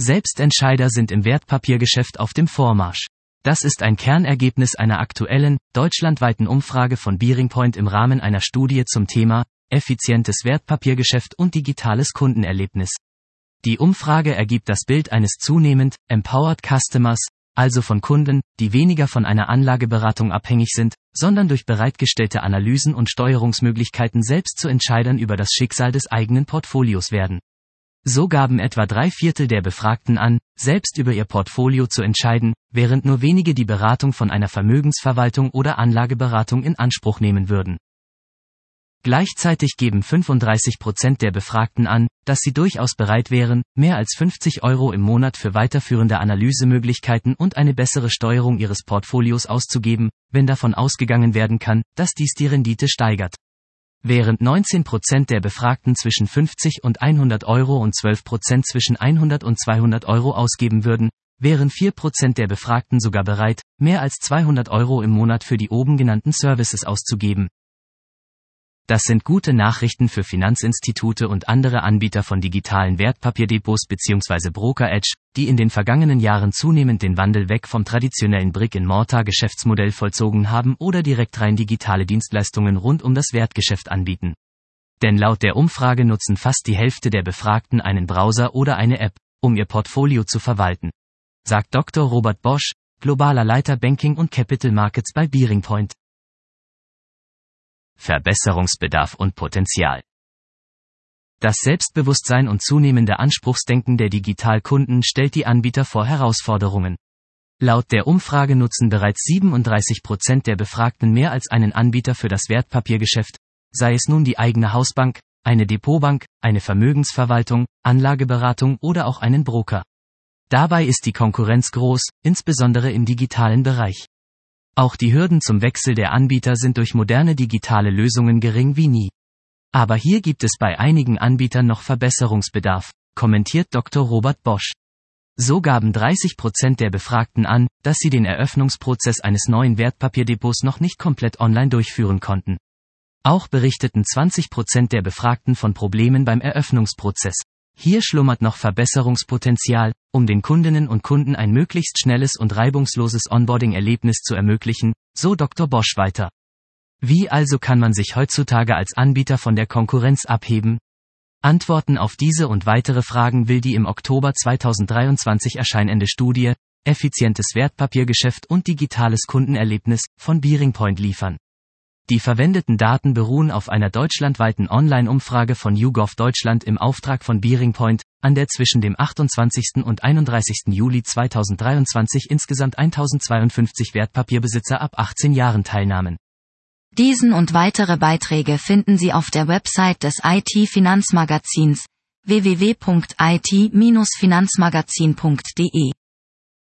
Selbstentscheider sind im Wertpapiergeschäft auf dem Vormarsch. Das ist ein Kernergebnis einer aktuellen, deutschlandweiten Umfrage von BearingPoint im Rahmen einer Studie zum Thema effizientes Wertpapiergeschäft und digitales Kundenerlebnis. Die Umfrage ergibt das Bild eines zunehmend empowered Customers, also von Kunden, die weniger von einer Anlageberatung abhängig sind, sondern durch bereitgestellte Analysen und Steuerungsmöglichkeiten selbst zu Entscheidern über das Schicksal des eigenen Portfolios werden. So gaben etwa 3/4 der Befragten an, selbst über ihr Portfolio zu entscheiden, während nur wenige die Beratung von einer Vermögensverwaltung oder Anlageberatung in Anspruch nehmen würden. Gleichzeitig geben 35% der Befragten an, dass sie durchaus bereit wären, mehr als 50 € im Monat für weiterführende Analysemöglichkeiten und eine bessere Steuerung ihres Portfolios auszugeben, wenn davon ausgegangen werden kann, dass dies die Rendite steigert. Während 19% der Befragten zwischen 50 und 100 € und 12% zwischen 100 und 200 € ausgeben würden, wären 4% der Befragten sogar bereit, mehr als 200 € im Monat für die oben genannten Services auszugeben. Das sind gute Nachrichten für Finanzinstitute und andere Anbieter von digitalen Wertpapierdepots bzw. Broker-Edge, die in den vergangenen Jahren zunehmend den Wandel weg vom traditionellen Brick-and-Mortar-Geschäftsmodell vollzogen haben oder direkt rein digitale Dienstleistungen rund um das Wertgeschäft anbieten. Denn laut der Umfrage nutzen fast die Hälfte der Befragten einen Browser oder eine App, um ihr Portfolio zu verwalten. Sagt Dr. Robert Bosch, globaler Leiter Banking und Capital Markets bei BearingPoint. Verbesserungsbedarf und Potenzial. Das Selbstbewusstsein und zunehmende Anspruchsdenken der Digitalkunden stellt die Anbieter vor Herausforderungen. Laut der Umfrage nutzen bereits 37% der Befragten mehr als einen Anbieter für das Wertpapiergeschäft, sei es nun die eigene Hausbank, eine Depotbank, eine Vermögensverwaltung, Anlageberatung oder auch einen Broker. Dabei ist die Konkurrenz groß, insbesondere im digitalen Bereich. Auch die Hürden zum Wechsel der Anbieter sind durch moderne digitale Lösungen gering wie nie. Aber hier gibt es bei einigen Anbietern noch Verbesserungsbedarf, kommentiert Dr. Robert Bosch. So gaben 30% der Befragten an, dass sie den Eröffnungsprozess eines neuen Wertpapierdepots noch nicht komplett online durchführen konnten. Auch berichteten 20% der Befragten von Problemen beim Eröffnungsprozess. Hier schlummert noch Verbesserungspotenzial, um den Kundinnen und Kunden ein möglichst schnelles und reibungsloses Onboarding-Erlebnis zu ermöglichen, so Dr. Bosch weiter. Wie also kann man sich heutzutage als Anbieter von der Konkurrenz abheben? Antworten auf diese und weitere Fragen will die im Oktober 2023 erscheinende Studie Effizientes Wertpapiergeschäft und digitales Kundenerlebnis von BearingPoint liefern. Die verwendeten Daten beruhen auf einer deutschlandweiten Online-Umfrage von YouGov Deutschland im Auftrag von BearingPoint, an der zwischen dem 28. und 31. Juli 2023 insgesamt 1052 Wertpapierbesitzer ab 18 Jahren teilnahmen. Diesen und weitere Beiträge finden Sie auf der Website des IT-Finanzmagazins www.it-finanzmagazin.de.